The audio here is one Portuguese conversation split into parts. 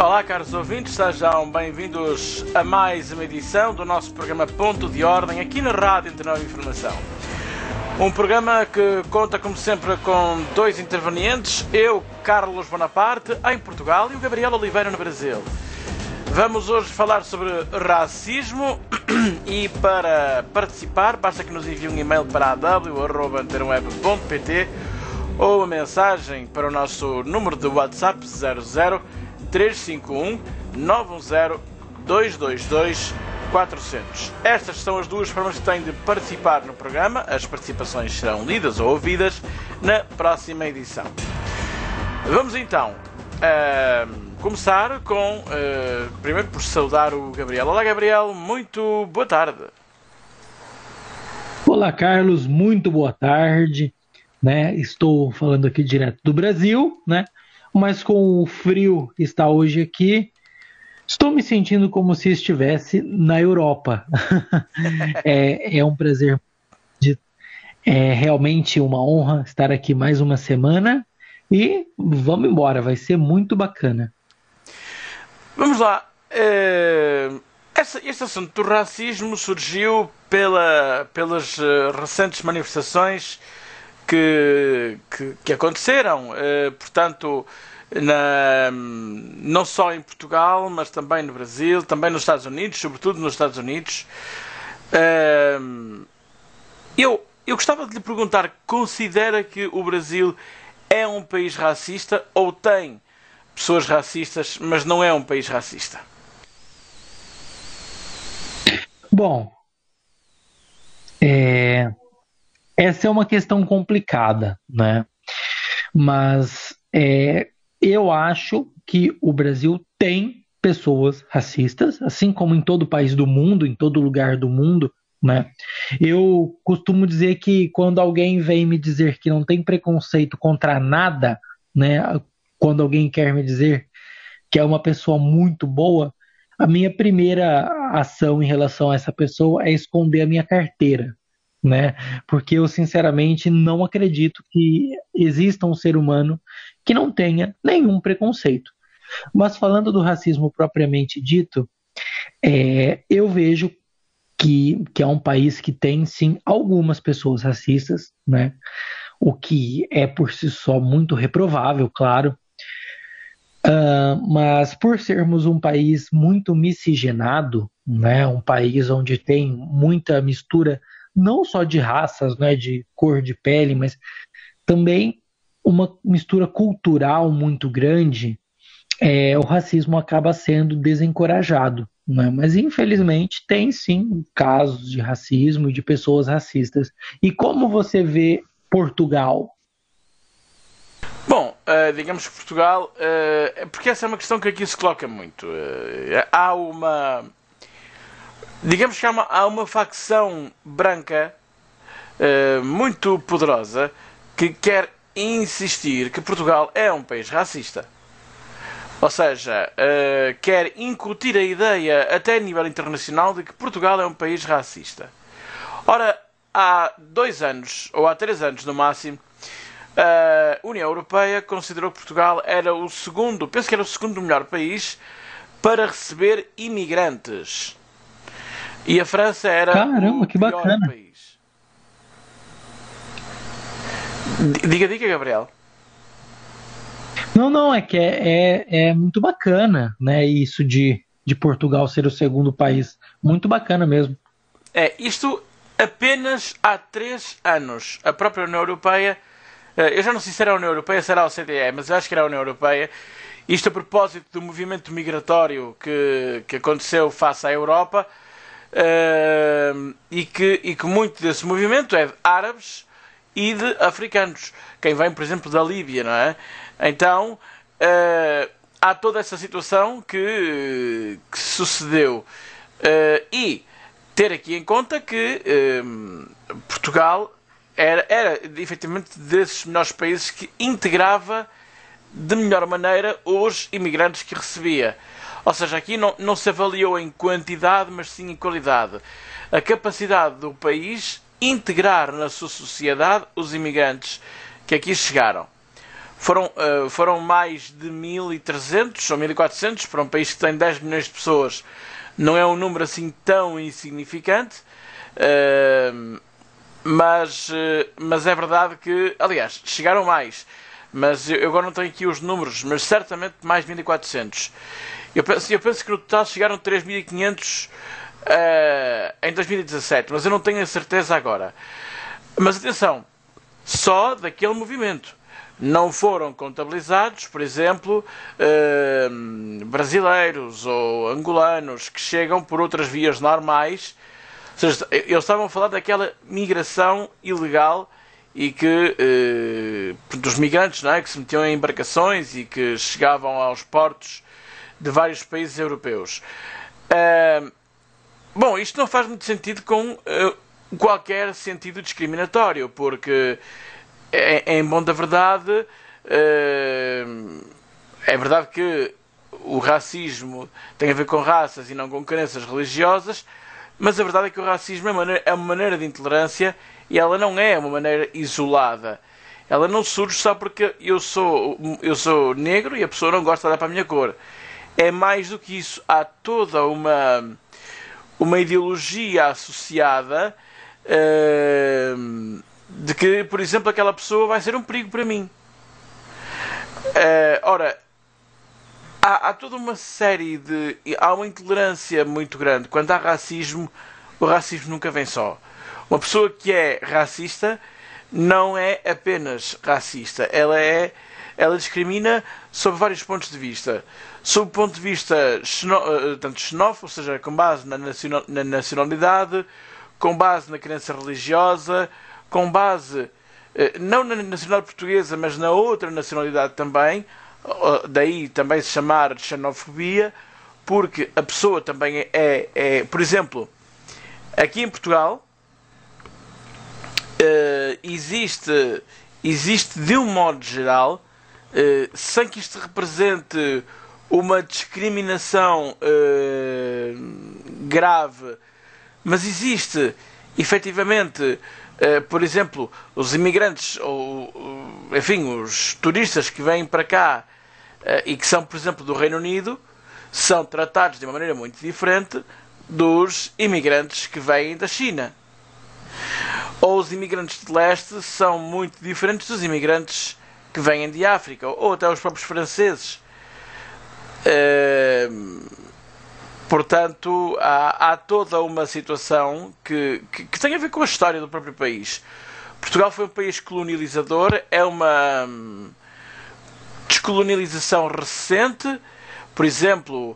Olá, caros ouvintes, sejam bem-vindos a mais uma edição do nosso programa Ponto de Ordem aqui na Rádio Internacional de Informação. Um programa que conta, como sempre, com dois intervenientes, eu, Carlos Bonaparte, em Portugal, e o Gabriel Oliveira, no Brasil. Vamos hoje falar sobre racismo e para participar basta que nos envie um e-mail para aw@antenaweb.pt ou uma mensagem para o nosso número de WhatsApp 00 351 910 222 400. Estas são as duas formas que têm de participar no programa. As participações serão lidas ou ouvidas na próxima edição. Vamos então começar com, primeiro por saudar o Gabriel. Olá, Gabriel, muito boa tarde. Olá, Carlos, muito boa tarde. Estou falando aqui direto do Brasil, mas com o frio que está hoje aqui, estou me sentindo como se estivesse na Europa. É um prazer, é realmente uma honra estar aqui mais uma semana e vamos embora, vai ser muito bacana. Vamos lá. Este assunto do racismo surgiu pelas recentes manifestações que aconteceram, portanto, não só em Portugal, mas também no Brasil, também nos Estados Unidos, sobretudo nos Estados Unidos. Eu gostava de lhe perguntar, considera que o Brasil é um país racista ou tem pessoas racistas, mas não é um país racista? Bom, essa é uma questão complicada, Mas eu acho que o Brasil tem pessoas racistas, assim como em todo país do mundo, em todo lugar do mundo, Eu costumo dizer que quando alguém vem me dizer que não tem preconceito contra nada, Quando alguém quer me dizer que é uma pessoa muito boa, a minha primeira ação em relação a essa pessoa é esconder a minha carteira, Porque eu sinceramente não acredito que exista um ser humano que não tenha nenhum preconceito. Mas falando do racismo propriamente dito, eu vejo que é um país que tem sim algumas pessoas racistas, O que é por si só muito reprovável, claro. Mas por sermos um país muito miscigenado, Um país onde tem muita mistura não só de raças, de cor de pele, mas também uma mistura cultural muito grande, o racismo acaba sendo desencorajado, Mas infelizmente tem sim casos de racismo e de pessoas racistas. E como você vê Portugal? Bom, digamos que Portugal, porque essa é uma questão que aqui se coloca muito. Digamos que há uma facção branca muito poderosa que quer insistir que Portugal é um país racista. Ou seja, quer incutir a ideia até a nível internacional de que Portugal é um país racista. Ora, há 2 anos, ou há 3 anos no máximo, a União Europeia considerou que Portugal era o segundo, penso que era o segundo melhor país para receber imigrantes. E a França era Caramba, o que pior bacana. país. Diga, Gabriel. Não, é que é muito bacana, Isso de Portugal ser o segundo país. Muito bacana mesmo. Isto apenas há 3 anos. A própria União Europeia, eu já não sei se era a União Europeia, se era a OCDE, mas eu acho que era a União Europeia. Isto a propósito do movimento migratório que aconteceu face à Europa, e que muito desse movimento é de árabes e de africanos. Quem vem, por exemplo, da Líbia, não é? Então, há toda essa situação que sucedeu. E ter aqui em conta que Portugal era efetivamente desses melhores países que integrava de melhor maneira os imigrantes que recebia. Ou seja, aqui não se avaliou em quantidade, mas sim em qualidade. A capacidade do país integrar na sua sociedade os imigrantes que aqui chegaram. foram mais de 1.300 ou 1.400 para um país que tem 10 milhões de pessoas. Não é um número assim tão insignificante, mas é verdade que, aliás, chegaram mais, mas eu agora não tenho aqui os números, mas certamente mais de 1.400. Eu penso que no total chegaram 3.500 em 2017, mas eu não tenho a certeza agora. Mas atenção, só daquele movimento. Não foram contabilizados, por exemplo, brasileiros ou angolanos que chegam por outras vias normais. Ou seja, eles estavam a falar daquela migração ilegal e que dos migrantes, não é, que se metiam em embarcações e que chegavam aos portos de vários países europeus. Bom, isto não faz muito sentido com qualquer sentido discriminatório, porque em bom da verdade, é verdade que o racismo tem a ver com raças e não com crenças religiosas, mas a verdade é que o racismo é uma maneira de intolerância e ela não é uma maneira isolada. Ela não surge só porque eu sou negro e a pessoa não gosta de olhar para a minha cor. É mais do que isso. Há toda uma ideologia associada de que, por exemplo, aquela pessoa vai ser um perigo para mim. Ora, há toda uma série de... Há uma intolerância muito grande. Quando há racismo, o racismo nunca vem só. Uma pessoa que é racista não é apenas racista. Ela discrimina sob vários pontos de vista. Sob o ponto de vista tanto xenófobo, ou seja, com base na nacionalidade, com base na crença religiosa, com base não na nacionalidade portuguesa, mas na outra nacionalidade também, daí também se chamar de xenofobia, porque a pessoa também por exemplo, aqui em Portugal existe de um modo geral, sem que isto represente uma discriminação grave, mas existe efetivamente, por exemplo, os imigrantes ou enfim, os turistas que vêm para cá e que são, por exemplo, do Reino Unido, são tratados de uma maneira muito diferente dos imigrantes que vêm da China. Ou os imigrantes de leste são muito diferentes dos imigrantes que vêm de África, ou até os próprios franceses. Portanto, há toda uma situação que tem a ver com a história do próprio país. Portugal foi um país colonializador, é uma descolonialização recente. Por exemplo,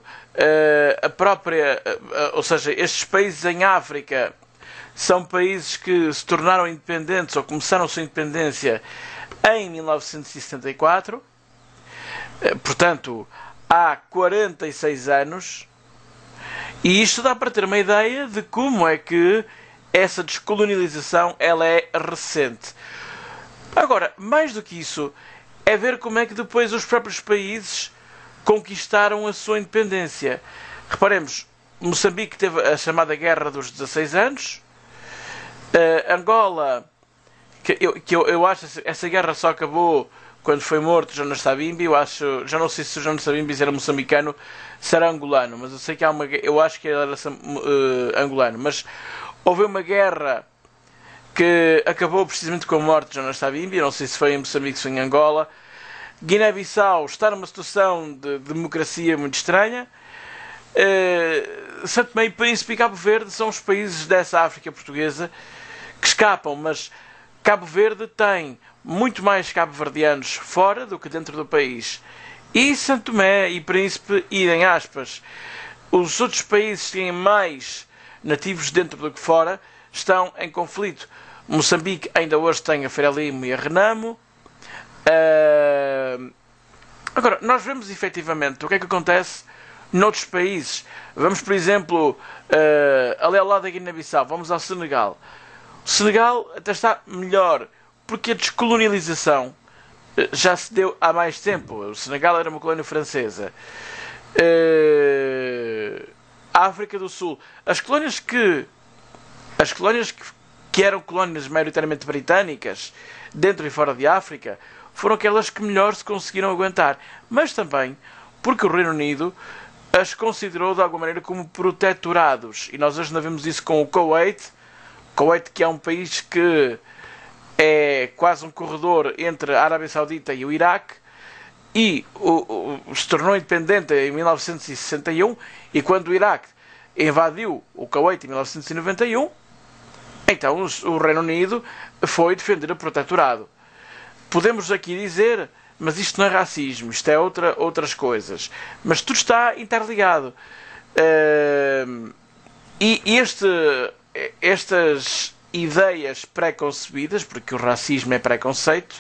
ou seja, estes países em África são países que se tornaram independentes ou começaram a sua independência em 1974. Portanto, há 46 anos. E isto dá para ter uma ideia de como é que essa descolonialização ela é recente. Agora, mais do que isso, é ver como é que depois os próprios países conquistaram a sua independência. Reparemos, Moçambique teve a chamada Guerra dos 16 anos. Angola, eu acho que essa guerra só acabou quando foi morto Jonas Savimbi. Já não sei se o Jonas Savimbi era moçambicano, se era angolano, mas eu sei que eu acho que ele era angolano. Mas houve uma guerra que acabou precisamente com a morte de Jonas Savimbi. Não sei se foi em Moçambique, se foi em Angola. Guiné-Bissau está numa situação de democracia muito estranha. São Tomé e Príncipe e Cabo Verde são os países dessa África portuguesa que escapam, mas Cabo Verde tem muito mais cabo-verdianos fora do que dentro do país. E São Tomé e Príncipe, idem aspas. Os outros países que têm mais nativos dentro do que fora estão em conflito. Moçambique ainda hoje tem a Frelimo e a Renamo. Agora, nós vemos efetivamente o que é que acontece noutros países. Vamos, por exemplo, ali ao lado da Guiné-Bissau, vamos ao Senegal. O Senegal até está melhor, porque a descolonialização já se deu há mais tempo. O Senegal era uma colónia francesa. A África do Sul, as colónias que eram colónias maioritariamente britânicas, dentro e fora de África, foram aquelas que melhor se conseguiram aguentar. Mas também porque o Reino Unido as considerou de alguma maneira como protetorados. E nós hoje não vemos isso com o Kuwait. Kuwait, que é um país que é quase um corredor entre a Arábia Saudita e o Iraque, e se tornou independente em 1961, e quando o Iraque invadiu o Kuwait em 1991, então o Reino Unido foi defender o protetorado. Podemos aqui dizer, mas isto não é racismo, isto é outras coisas. Mas tudo está interligado. E estas ideias pré-concebidas, porque o racismo é preconceito,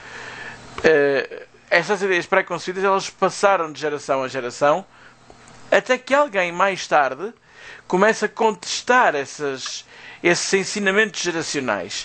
estas ideias pré-concebidas, elas passaram de geração a geração, até que alguém mais tarde começa a contestar esses ensinamentos geracionais.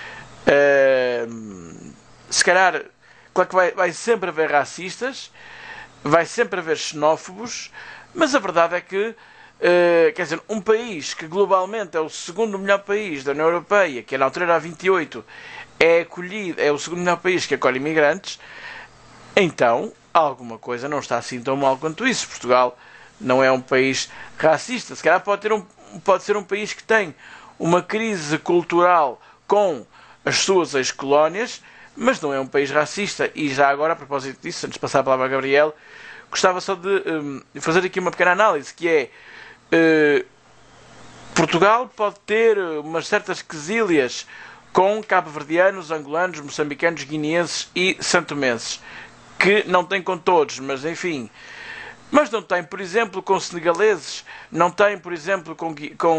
Se calhar, claro que vai sempre haver racistas, vai sempre haver xenófobos, mas a verdade é que, quer dizer, um país que globalmente é o segundo melhor país da União Europeia, que na altura era a 28, é o segundo melhor país que acolhe imigrantes, então alguma coisa não está assim tão mal quanto isso. Portugal não é um país racista. Se calhar pode ser um país que tem uma crise cultural com as suas ex-colónias, mas não é um país racista. E já agora, a propósito disso, antes de passar a palavra a Gabriel, gostava só de fazer aqui uma pequena análise, que é Portugal pode ter umas certas quesílias com cabo-verdianos, angolanos, moçambicanos, guineenses e santomenses, que não tem com todos, mas enfim. Mas não tem, por exemplo, com senegaleses, não tem, por exemplo, com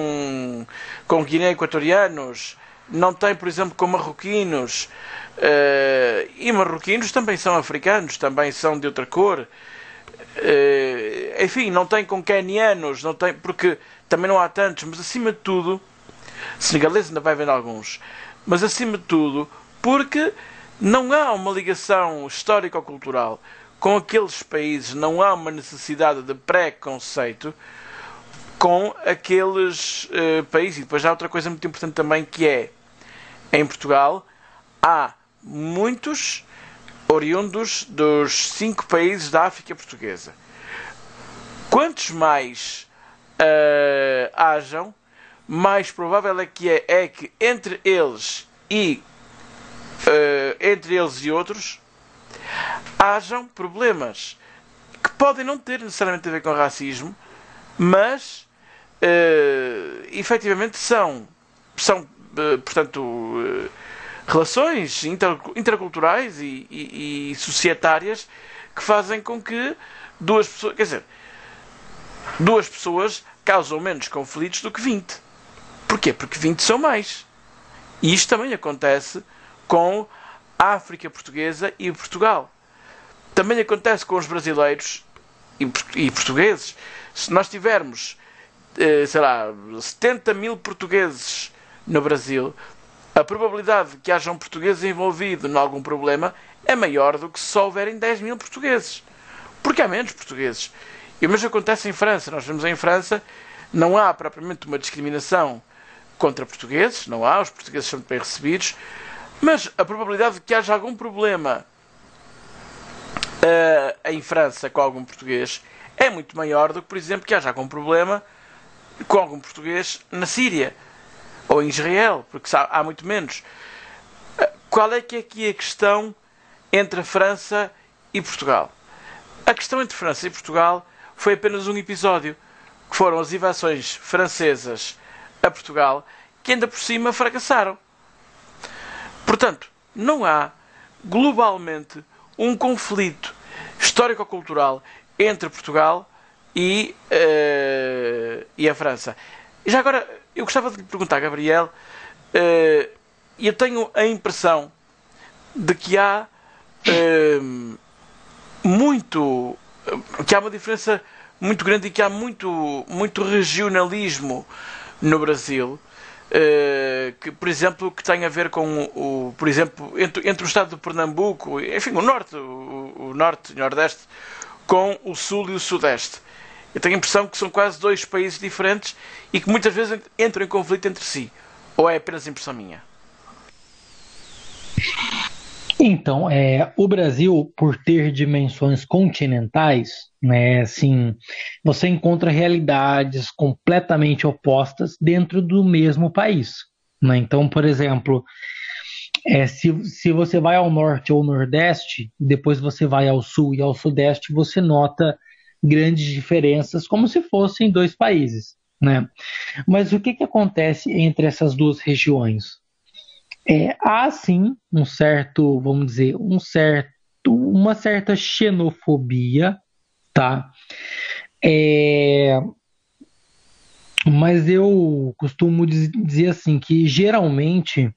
guiné-equatorianos, não tem, por exemplo, com marroquinos. E marroquinos também são africanos, também são de outra cor. Enfim, não tem com quenianos, não tem, porque também não há tantos, mas acima de tudo, senegaleses ainda vai haver alguns, mas acima de tudo, porque não há uma ligação histórico-cultural com aqueles países, não há uma necessidade de preconceito com aqueles países. E depois há outra coisa muito importante também, que é, em Portugal, há muitos oriundos dos 5 países da África Portuguesa. Quantos mais hajam, mais provável é que entre eles e outros hajam problemas que podem não ter necessariamente a ver com racismo, mas efetivamente são portanto, relações interculturais e societárias que fazem com que duas pessoas causam menos conflitos do que 20. Porquê? Porque 20 são mais. E isto também acontece com a África Portuguesa e Portugal. Também acontece com os brasileiros e portugueses. Se nós tivermos, 70 mil portugueses no Brasil, a probabilidade de que haja um português envolvido em algum problema é maior do que se só houverem 10 mil portugueses. Porque há menos portugueses. E o mesmo acontece em França. Nós vemos em França, não há propriamente uma discriminação contra portugueses, não há, os portugueses são bem recebidos, mas a probabilidade de que haja algum problema em França com algum português é muito maior do que, por exemplo, que haja algum problema com algum português na Síria ou em Israel, porque há muito menos. Qual é que é aqui a questão entre a França e Portugal? A questão entre França e Portugal foi apenas um episódio, que foram as invasões francesas a Portugal, que ainda por cima fracassaram. Portanto, não há globalmente um conflito histórico-cultural entre Portugal e a França. E já agora, eu gostava de lhe perguntar, Gabriel, eu tenho a impressão de que há uma diferença muito grande e que há muito regionalismo no Brasil, que, por exemplo, que tem a ver com por exemplo, entre o estado de Pernambuco, enfim, o norte e o nordeste, com o sul e o sudeste. Eu tenho a impressão que são quase 2 países diferentes e que muitas vezes entram em conflito entre si. Ou é apenas impressão minha? Então, o Brasil, por ter dimensões continentais, né, assim, você encontra realidades completamente opostas dentro do mesmo país. Né? Então, por exemplo, se você vai ao norte ou nordeste, depois você vai ao sul e ao sudeste, você nota grandes diferenças, como se fossem dois países. Né? Mas o que, que acontece entre essas duas regiões? Há sim um certo, vamos dizer, uma certa xenofobia, tá? É, mas eu costumo dizer assim que geralmente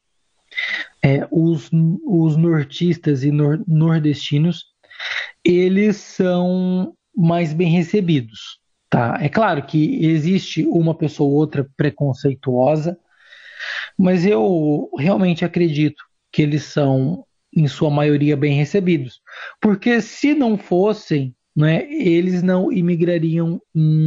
os nortistas e nordestinos eles são mais bem recebidos, tá? É claro que existe uma pessoa ou outra preconceituosa, mas eu realmente acredito que eles são, em sua maioria, bem recebidos. Porque se não fossem, né, eles não imigrariam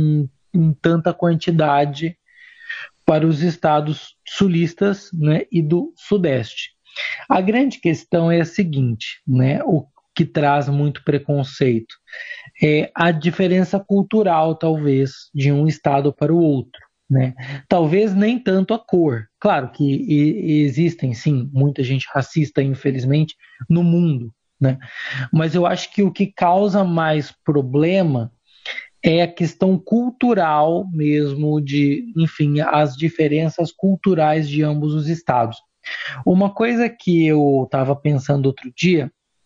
em tanta quantidade para os estados sulistas, né, e do sudeste. A grande questão é a seguinte, né, o que traz muito preconceito é a diferença cultural, talvez, de um estado para o outro. Né? Talvez nem tanto a cor. Claro que existem, sim, muita gente racista, infelizmente, no mundo. Né? Mas eu acho que o que causa mais problema é a questão cultural mesmo, de, enfim, as diferenças culturais de ambos os estados. Uma coisa que eu estava pensando outro dia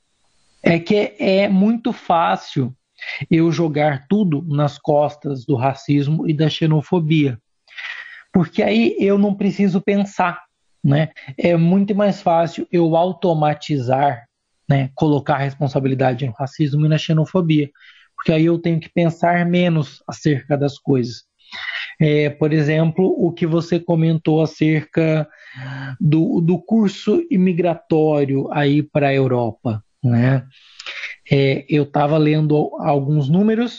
é que é muito fácil eu jogar tudo nas costas do racismo e da xenofobia, porque aí eu não preciso pensar, né? É muito mais fácil eu automatizar, né? Colocar a responsabilidade no racismo e na xenofobia, porque aí eu tenho que pensar menos acerca das coisas. Por exemplo, o que você comentou acerca do curso imigratório aí para a Europa, né? Eu estava lendo alguns números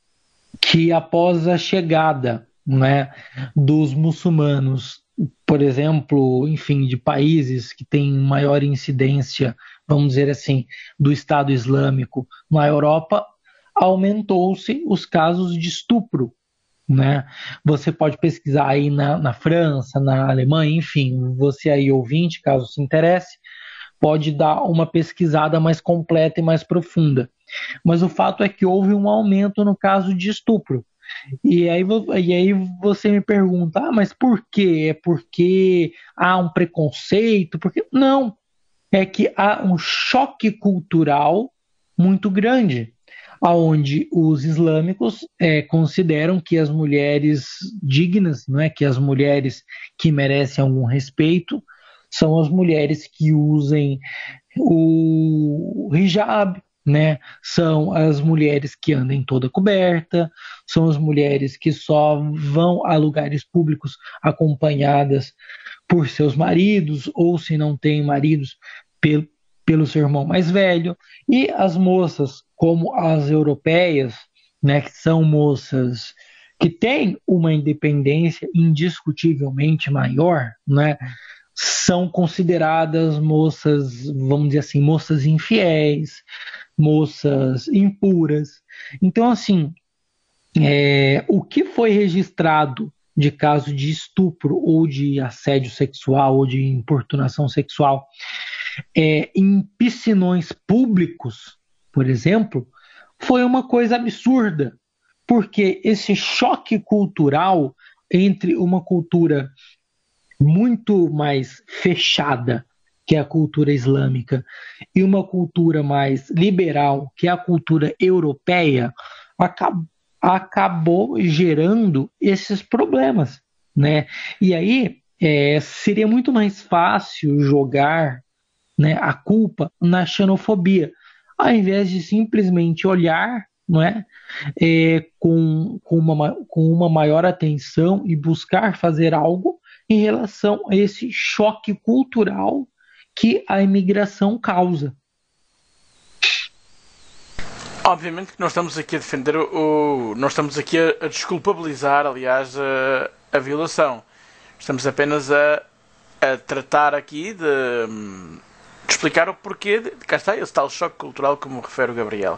que após a chegada, né, dos muçulmanos, por exemplo, enfim, de países que têm maior incidência, vamos dizer assim, do Estado Islâmico na Europa, aumentou-se os casos de estupro. Né? Você pode pesquisar aí na França, na Alemanha, enfim, você aí ouvinte, caso se interesse, pode dar uma pesquisada mais completa e mais profunda. Mas o fato é que houve um aumento no caso de estupro. E aí você me pergunta, mas por quê? É porque há um preconceito? Porque não, é que há um choque cultural muito grande, aonde os islâmicos consideram que as mulheres dignas, não é, que as mulheres que merecem algum respeito, são as mulheres que usem o hijab, né? São as mulheres que andam toda coberta, são as mulheres que só vão a lugares públicos acompanhadas por seus maridos, ou se não têm maridos, pelo, pelo seu irmão mais velho. E as moças, como as europeias, né, que são moças que têm uma independência indiscutivelmente maior, né, são consideradas moças, vamos dizer assim, moças infiéis, moças impuras. Então, assim, o que foi registrado de caso de estupro ou de assédio sexual ou de importunação sexual em piscinões públicos, por exemplo, foi uma coisa absurda, porque esse choque cultural entre uma cultura muito mais fechada, que é a cultura islâmica, e uma cultura mais liberal, que é a cultura europeia, acabou gerando esses problemas, né? E aí seria muito mais fácil jogar, né, a culpa na xenofobia, ao invés de simplesmente olhar, não é, com uma maior atenção e buscar fazer algo em relação a esse choque cultural que a imigração causa. Obviamente que nós estamos aqui a defender nós estamos aqui a desculpabilizar, aliás, a violação. Estamos apenas a tratar aqui de explicar o porquê de cá está esse tal choque cultural como refere o Gabriel.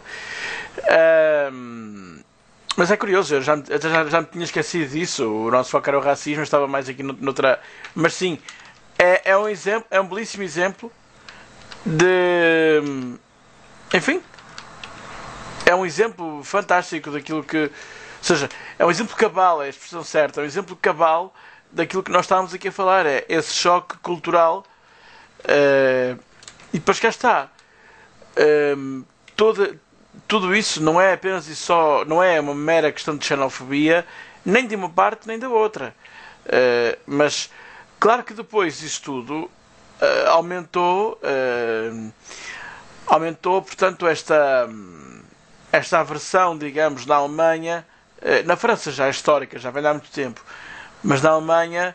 Mas é curioso, eu já me tinha esquecido disso. O nosso foco era o racismo, estava mais aqui noutra. Mas sim, é um exemplo, é um belíssimo exemplo de. Enfim, é um exemplo fantástico daquilo que. Ou seja, é um exemplo cabal, é a expressão certa, é um exemplo cabal daquilo que nós estávamos aqui a falar. É esse choque cultural. E depois cá está. Tudo isso não é apenas e só. Não é uma mera questão de xenofobia, nem de uma parte nem da outra. Mas, claro que depois isso tudo aumentou. Aumentou, portanto, esta aversão, digamos, na Alemanha, na França já é histórica, já vem há muito tempo, mas na Alemanha,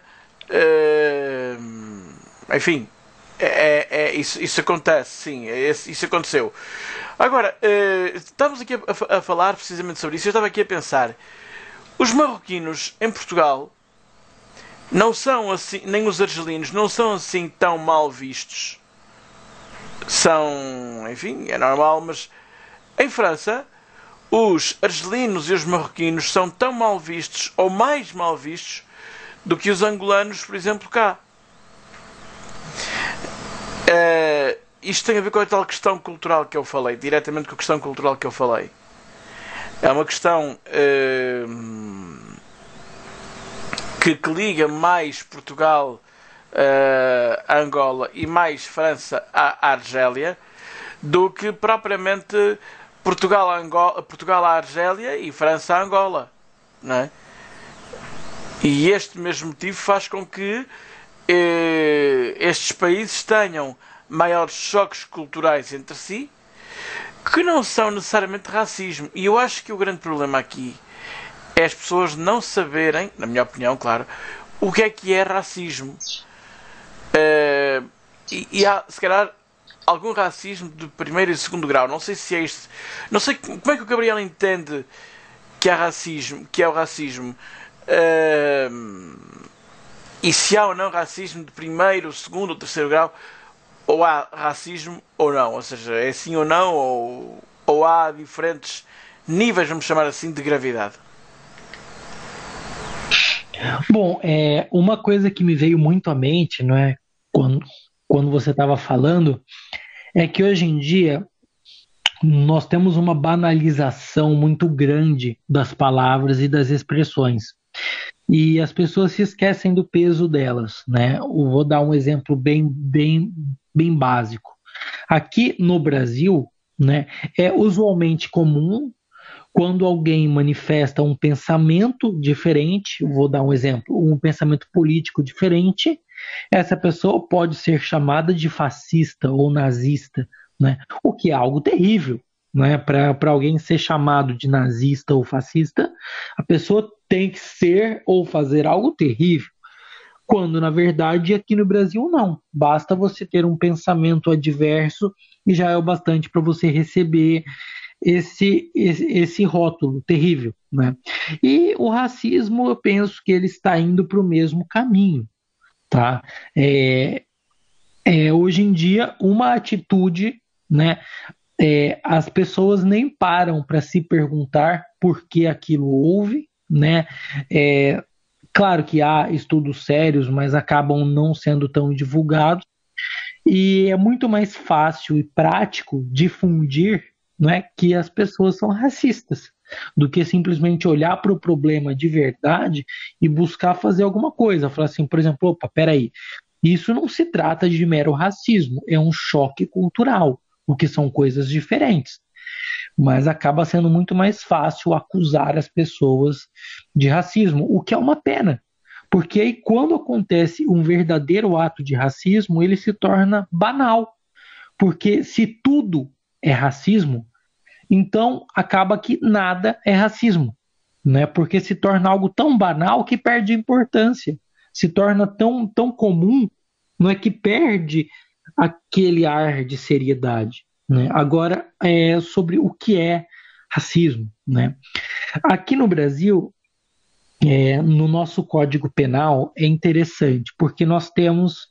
enfim, isso acontece, sim, isso aconteceu. Agora, estamos aqui a falar precisamente sobre isso, eu estava aqui a pensar, os marroquinos em Portugal não são assim, nem os argelinos, não são assim tão mal vistos. São, enfim, é normal, mas em França os argelinos e os marroquinos são tão mal vistos ou mais mal vistos do que os angolanos, por exemplo, cá. Isto tem a ver com a tal questão cultural que eu falei, diretamente com a questão cultural que eu falei. É uma questão que liga mais Portugal a Angola e mais França à Argélia do que propriamente Portugal à Argélia e França à Angola, não é? E este mesmo motivo faz com que estes países tenham maiores choques culturais entre si, que não são necessariamente racismo. E eu acho que o grande problema aqui é as pessoas não saberem, na minha opinião, claro, o que é racismo. E há, se calhar, algum racismo de primeiro e segundo grau. Não sei se é isto. Não sei como é que o Gabriel entende que há racismo, que é o racismo. E se há ou não racismo de primeiro, segundo ou terceiro grau, ou há racismo ou não, ou seja, é sim ou não, ou há diferentes níveis, vamos chamar assim, de gravidade. Bom, uma coisa que me veio muito à mente, não é, quando você estava falando, é que hoje em dia nós temos uma banalização muito grande das palavras e das expressões. E as pessoas se esquecem do peso delas, né? Eu vou dar um exemplo bem básico. Aqui no Brasil, né, é usualmente comum quando alguém manifesta um pensamento diferente, vou dar um exemplo, um pensamento político diferente, essa pessoa pode ser chamada de fascista ou nazista, né? O que é algo terrível. Né? Para alguém ser chamado de nazista ou fascista, a pessoa tem que ser ou fazer algo terrível. Quando, na verdade, aqui no Brasil não. Basta você ter um pensamento adverso e já é o bastante para você receber esse rótulo terrível. Né? E o racismo, eu penso que ele está indo para o mesmo caminho. Tá? Hoje em dia, uma atitude, né? As pessoas nem param para se perguntar por que aquilo houve, né? Claro que há estudos sérios, mas acabam não sendo tão divulgados, e é muito mais fácil e prático difundir, né, que as pessoas são racistas, do que simplesmente olhar para o problema de verdade e buscar fazer alguma coisa. Falar assim, por exemplo, opa, peraí, isso não se trata de mero racismo, é um choque cultural, o que são coisas diferentes. Mas acaba sendo muito mais fácil acusar as pessoas de racismo, o que é uma pena. Porque aí, quando acontece um verdadeiro ato de racismo, ele se torna banal. Porque se tudo é racismo, então acaba que nada é racismo. Né? Porque se torna algo tão banal que perde importância. Se torna tão comum, não é que perde aquele ar de seriedade. Né? Agora, sobre o que é racismo. Né? Aqui no Brasil, no nosso Código Penal, é interessante, porque nós temos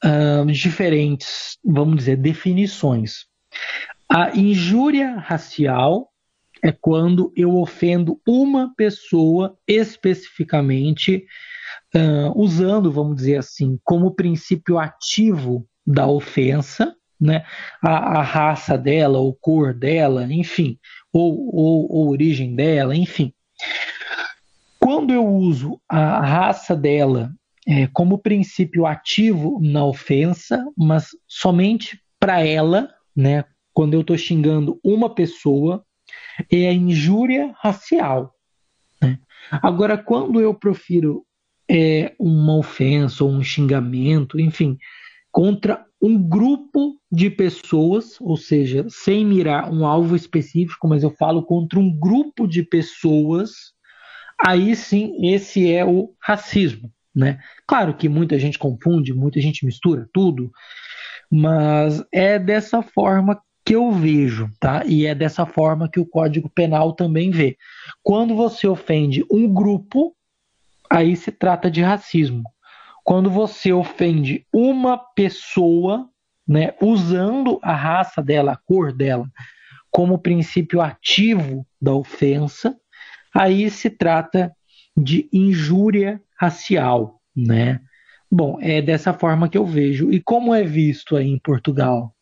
diferentes, vamos dizer, definições. A injúria racial é quando eu ofendo uma pessoa especificamente, usando, vamos dizer assim, como princípio ativo da ofensa, né, a raça dela, ou cor dela, enfim, ou origem dela, enfim. Quando eu uso a raça dela como princípio ativo na ofensa, mas somente para ela, né, quando eu estou xingando uma pessoa, é a injúria racial. Né? Agora, quando eu profiro uma ofensa ou um xingamento, enfim, contra um grupo de pessoas, ou seja, sem mirar um alvo específico, mas eu falo contra um grupo de pessoas, aí sim esse é o racismo. Né? Claro que muita gente confunde, muita gente mistura tudo, mas é dessa forma que eu vejo, tá? E é dessa forma que o Código Penal também vê. Quando você ofende um grupo, aí se trata de racismo. Quando você ofende uma pessoa, né, usando a raça dela, a cor dela, como princípio ativo da ofensa, aí se trata de injúria racial, né? Bom, é dessa forma que eu vejo. E como é visto aí em Portugal?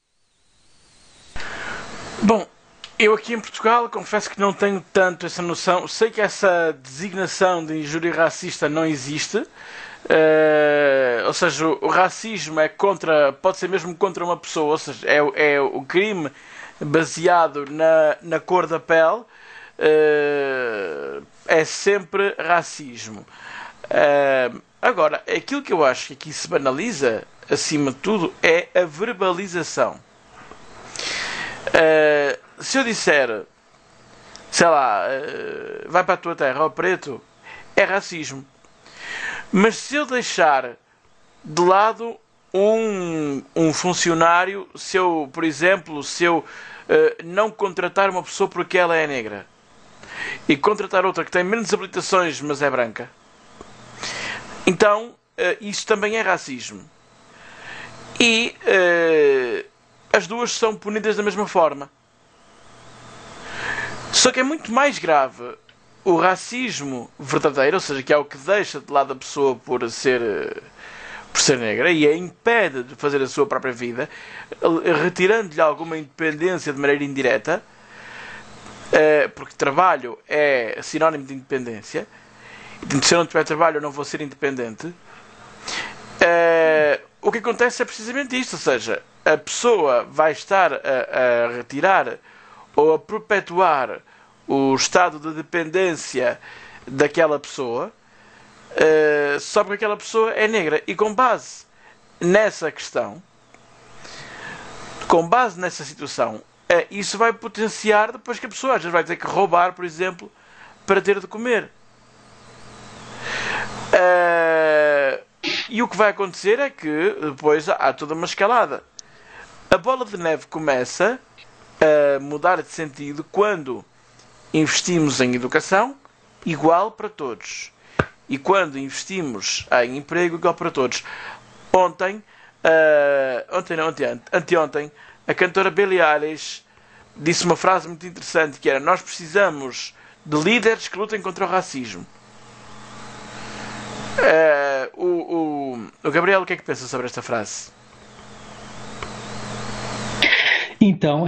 Bom, eu aqui em Portugal confesso que não tenho tanto essa noção. Sei que essa designação de injúria racista não existe. Ou seja, o racismo é contra, pode ser mesmo contra uma pessoa, ou seja, é o crime baseado na cor da pele, é sempre racismo. Agora, aquilo que eu acho que aqui se banaliza, acima de tudo, é a verbalização. Se eu disser, sei lá, vai para a tua terra, ó preto, é racismo. Mas se eu deixar de lado um funcionário, se eu, por exemplo, se eu não contratar uma pessoa porque ela é negra e contratar outra que tem menos habilitações, mas é branca, então isso também é racismo. E as duas são punidas da mesma forma. Só que é muito mais grave o racismo verdadeiro, ou seja, que é o que deixa de lado a pessoa por ser negra e a impede de fazer a sua própria vida, retirando-lhe alguma independência de maneira indireta, porque trabalho é sinónimo de independência, e se eu não tiver trabalho eu não vou ser independente. O que acontece é precisamente isto, ou seja, a pessoa vai estar a retirar ou a perpetuar o estado de dependência daquela pessoa, só porque aquela pessoa é negra. E com base nessa questão, com base nessa situação, isso vai potenciar depois que a pessoa às vezes vai ter que roubar, por exemplo, para ter de comer. E o que vai acontecer é que depois há toda uma escalada. A bola de neve começa a mudar de sentido quando investimos em educação igual para todos e quando investimos em emprego igual para todos. Anteontem, a cantora Billie Eilish disse uma frase muito interessante que era: nós precisamos de líderes que lutem contra o racismo. O Gabriel, o que é que pensa sobre esta frase? Então,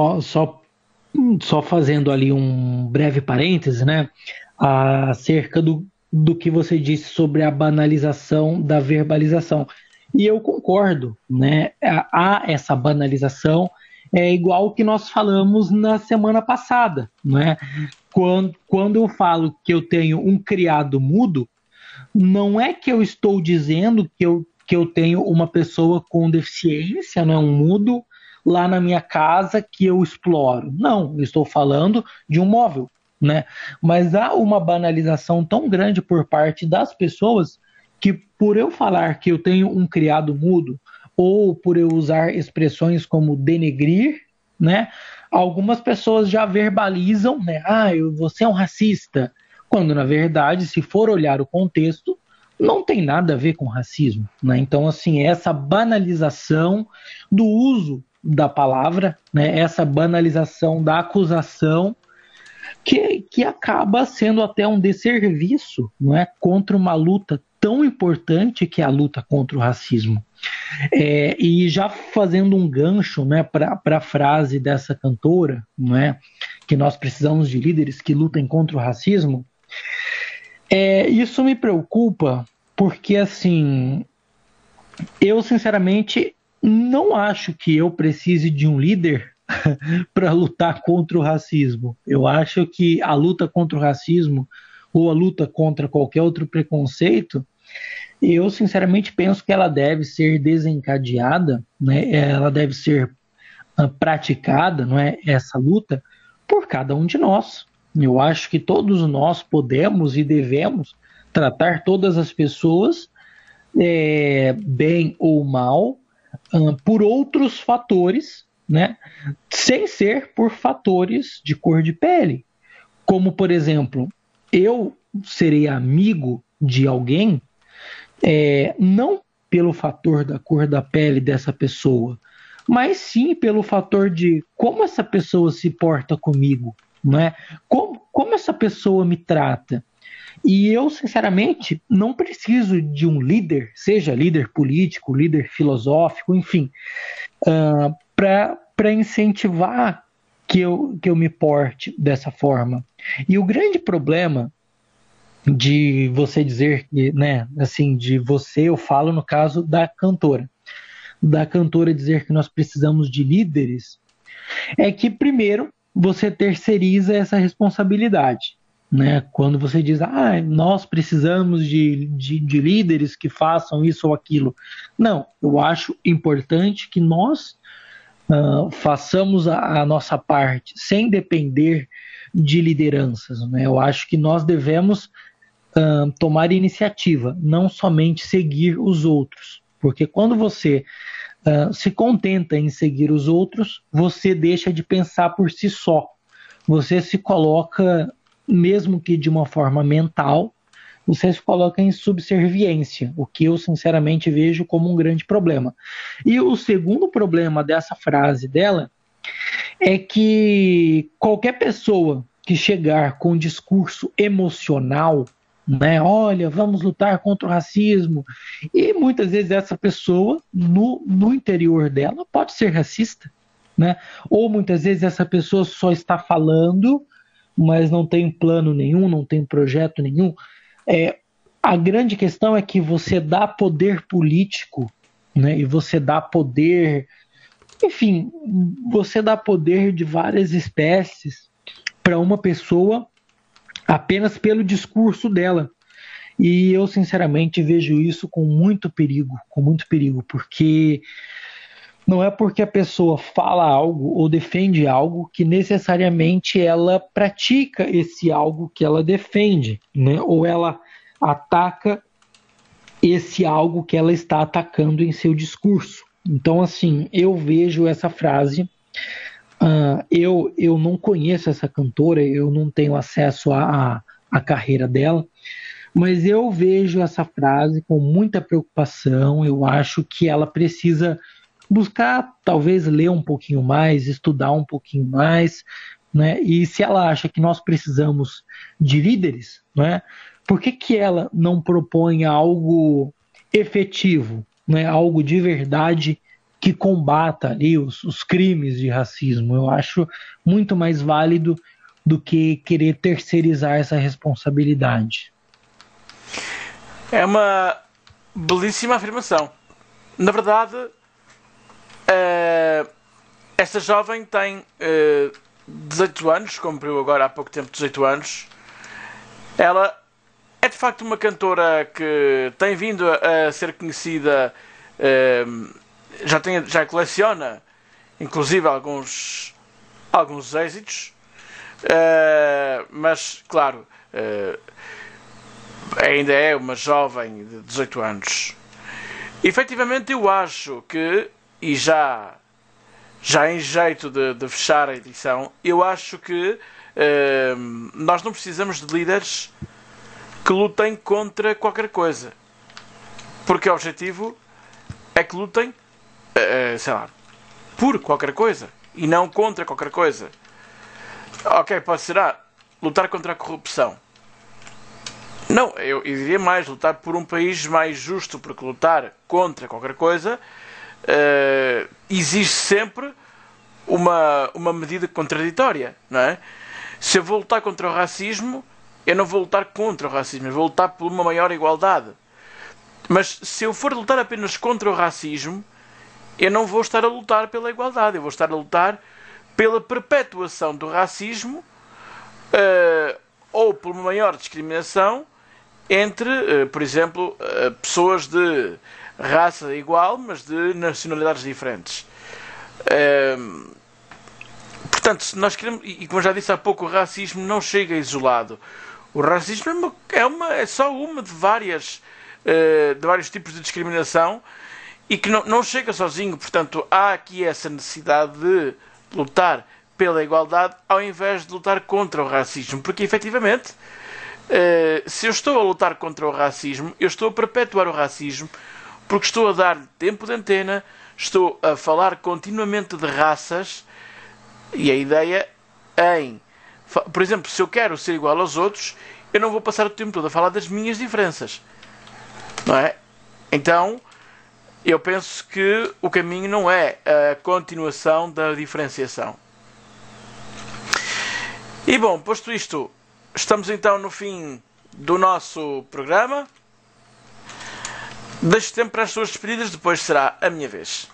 só fazendo ali um breve parêntese, né, acerca do que você disse sobre a banalização da verbalização. E eu concordo, né, há essa banalização, é igual o que nós falamos na semana passada, né? Quando eu falo que eu tenho um criado mudo, não é que eu estou dizendo que eu tenho uma pessoa com deficiência, né, um mudo, lá na minha casa que eu exploro. Não, eu estou falando de um móvel, né? Mas há uma banalização tão grande por parte das pessoas que por eu falar que eu tenho um criado mudo ou por eu usar expressões como denegrir, né? Algumas pessoas já verbalizam, né? Você é um racista. Quando na verdade, se for olhar o contexto, não tem nada a ver com racismo, né? Então, assim, essa banalização do uso da palavra, né? Essa banalização da acusação que acaba sendo até um desserviço, não é, contra uma luta tão importante que é a luta contra o racismo. E já fazendo um gancho, né, para a frase dessa cantora, não é, que nós precisamos de líderes que lutem contra o racismo, isso me preocupa porque, assim, eu sinceramente não acho que eu precise de um líder para lutar contra o racismo. Eu acho que a luta contra o racismo ou a luta contra qualquer outro preconceito, eu sinceramente penso que ela deve ser desencadeada, né? Ela deve ser praticada, não é, essa luta por cada um de nós. Eu acho que todos nós podemos e devemos tratar todas as pessoas, bem ou mal, por outros fatores, né? Sem ser por fatores de cor de pele. Como, por exemplo, eu serei amigo de alguém, não pelo fator da cor da pele dessa pessoa, mas sim pelo fator de como essa pessoa se porta comigo, né? Como essa pessoa me trata. E eu, sinceramente, não preciso de um líder, seja líder político, líder filosófico, enfim, para incentivar que eu me porte dessa forma. E o grande problema de você dizer que, né, assim, de você, eu falo no caso da cantora dizer que nós precisamos de líderes, é que primeiro você terceiriza essa responsabilidade. Né? Quando você diz, nós precisamos de líderes que façam isso ou aquilo. Não, eu acho importante que nós façamos a nossa parte sem depender de lideranças. Né? Eu acho que nós devemos tomar iniciativa, não somente seguir os outros. Porque quando você se contenta em seguir os outros, você deixa de pensar por si só. Você se coloca, mesmo que de uma forma mental, você se coloca em subserviência, o que eu sinceramente vejo como um grande problema. E o segundo problema dessa frase dela é que qualquer pessoa que chegar com um discurso emocional, né, olha, vamos lutar contra o racismo, e muitas vezes essa pessoa, no interior dela, pode ser racista, né? Ou muitas vezes essa pessoa só está falando, mas não tem plano nenhum, não tem projeto nenhum. A grande questão é que você dá poder político, né, e você dá poder, enfim, você dá poder de várias espécies para uma pessoa apenas pelo discurso dela. E eu, sinceramente, vejo isso com muito perigo, porque não é porque a pessoa fala algo ou defende algo que necessariamente ela pratica esse algo que ela defende, né? Ou ela ataca esse algo que ela está atacando em seu discurso. Então, assim, eu vejo essa frase. Eu não conheço essa cantora, eu não tenho acesso à carreira dela, mas eu vejo essa frase com muita preocupação. Eu acho que ela precisa buscar, talvez, ler um pouquinho mais, estudar um pouquinho mais, né? E se ela acha que nós precisamos de líderes, né? Por que ela não propõe algo efetivo, né? Algo de verdade que combata ali os crimes de racismo? Eu acho muito mais válido do que querer terceirizar essa responsabilidade. É uma belíssima afirmação. Na verdade, esta jovem tem 18 anos, cumpriu agora há pouco tempo 18 anos. Ela é de facto uma cantora que tem vindo a ser conhecida, já coleciona inclusive alguns êxitos, mas claro, ainda é uma jovem de 18 anos. Efetivamente, eu acho que, e já em jeito de fechar a edição, eu acho que nós não precisamos de líderes que lutem contra qualquer coisa. porque o objetivo é que lutem, sei lá, por qualquer coisa e não contra qualquer coisa. Ok, pode ser lutar contra a corrupção. Não, eu diria mais, lutar por um país mais justo, porque lutar contra qualquer coisa exige sempre uma medida contraditória, não é? Se eu vou lutar contra o racismo, eu não vou lutar contra o racismo, eu vou lutar por uma maior igualdade. Mas se eu for lutar apenas contra o racismo, eu não vou estar a lutar pela igualdade, eu vou estar a lutar pela perpetuação do racismo ou por uma maior discriminação entre, por exemplo, pessoas de raça igual, mas de nacionalidades diferentes. Portanto, se nós queremos, e como já disse há pouco, o racismo não chega isolado. O racismo é só uma de vários tipos de discriminação e que não chega sozinho. Portanto, há aqui essa necessidade de lutar pela igualdade ao invés de lutar contra o racismo, porque efetivamente se eu estou a lutar contra o racismo, eu estou a perpetuar o racismo, porque estou a dar tempo de antena, estou a falar continuamente de raças, e a ideia por exemplo, se eu quero ser igual aos outros, eu não vou passar o tempo todo a falar das minhas diferenças, não é? Então eu penso que o caminho não é a continuação da diferenciação. E bom, posto isto, estamos então no fim do nosso programa. Deixo tempo para as suas despedidas, depois será a minha vez.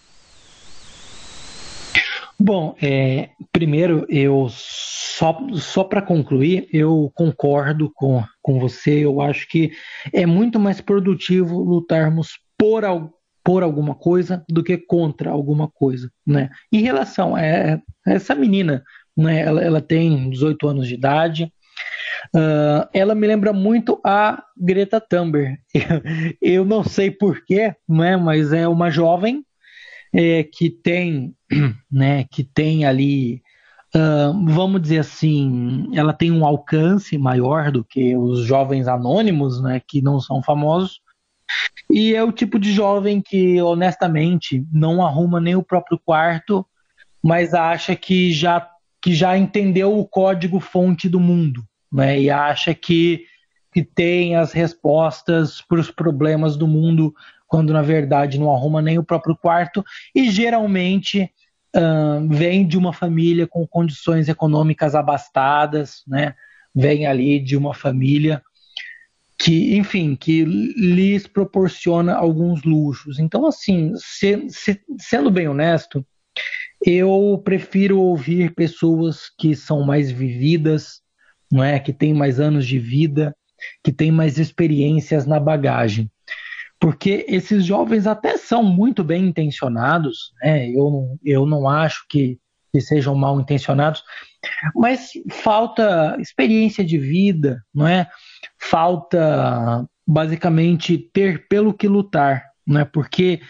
Bom, primeiro, eu só para concluir, eu concordo com você. Eu acho que é muito mais produtivo lutarmos por alguma coisa do que contra alguma coisa, né? Em relação a essa menina, né? Ela tem 18 anos de idade. Ela me lembra muito a Greta Thunberg. Eu não sei porquê, né? Mas é uma jovem que tem, né, que tem ali, vamos dizer assim, ela tem um alcance maior do que os jovens anônimos, né, que não são famosos, e é o tipo de jovem que, honestamente, não arruma nem o próprio quarto, mas acha que já entendeu o código-fonte do mundo, né, e acha que tem as respostas para os problemas do mundo, quando na verdade não arruma nem o próprio quarto, e geralmente vem de uma família com condições econômicas abastadas, né? Vem ali de uma família que, enfim, que lhes proporciona alguns luxos. Então, assim, sendo bem honesto, eu prefiro ouvir pessoas que são mais vividas, não é? Que têm mais anos de vida, que têm mais experiências na bagagem. Porque esses jovens até são muito bem intencionados, né? Eu não acho que sejam mal intencionados, mas falta experiência de vida, não é? Falta basicamente ter pelo que lutar, não é? Porque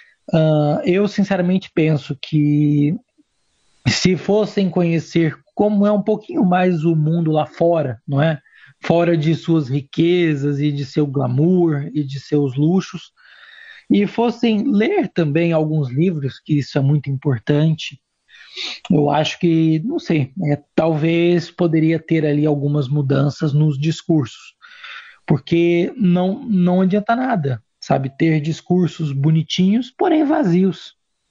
eu sinceramente penso que se fossem conhecer como é um pouquinho mais o mundo lá fora, não é? Fora de suas riquezas e de seu glamour e de seus luxos, e fossem ler também alguns livros, que isso é muito importante, eu acho que, não sei, talvez poderia ter ali algumas mudanças nos discursos, porque não adianta nada, sabe, ter discursos bonitinhos, porém vazios.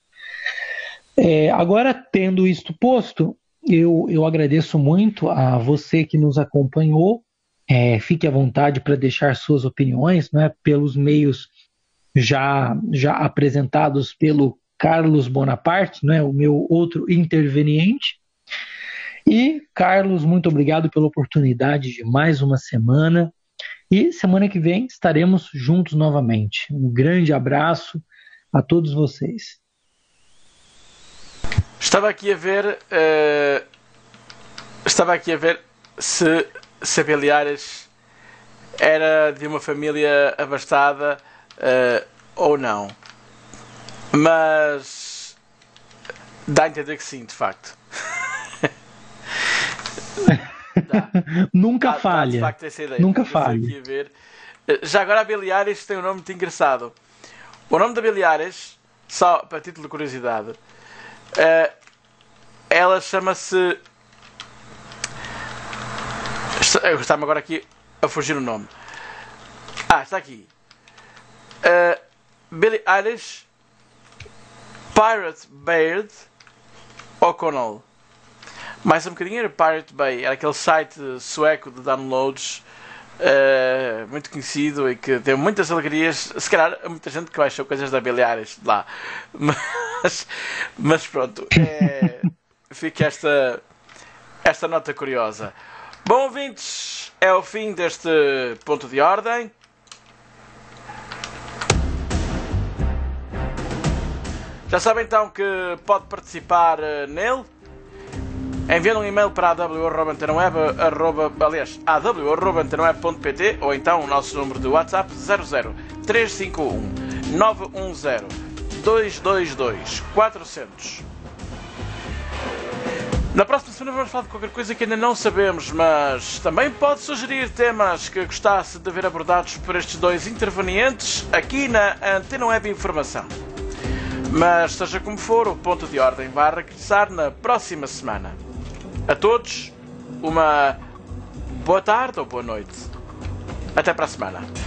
Agora, tendo isto posto, eu agradeço muito a você que nos acompanhou. Fique à vontade para deixar suas opiniões, né, pelos meios já apresentados pelo Carlos Bonaparte, né, o meu outro interveniente. E, Carlos, muito obrigado pela oportunidade de mais uma semana. E semana que vem estaremos juntos novamente. Um grande abraço a todos vocês. Estava aqui a ver se Abeliares era de uma família abastada ou não, mas dá a entender que sim, de facto. Nunca falha. De facto, essa ideia. Nunca falha. Aqui a ver, Já agora a Billie Eilish tem um nome muito engraçado. O nome da Billie Eilish, só para título de curiosidade, ela chama-se... Está-me agora aqui a fugir o nome. Está aqui. Billie Eilish Pirate Baird O'Connell. Mais um bocadinho era Pirate Bay. Era aquele site sueco de downloads muito conhecido e que deu muitas alegrias. Se calhar há muita gente que baixou coisas da Billie Eilish lá. Mas pronto. Fica esta nota curiosa. Bom, ouvintes, é o fim deste ponto de ordem. Já sabem então que pode participar nele, enviando um e-mail para aw@antenaweb.pt ou então o nosso número de WhatsApp 00351 910 222 400. Na próxima semana vamos falar de qualquer coisa que ainda não sabemos, mas também pode sugerir temas que gostasse de ver abordados por estes dois intervenientes aqui na Antena Web Informação. Mas seja como for, o ponto de ordem vai regressar na próxima semana. A todos, uma boa tarde ou boa noite. Até para a semana.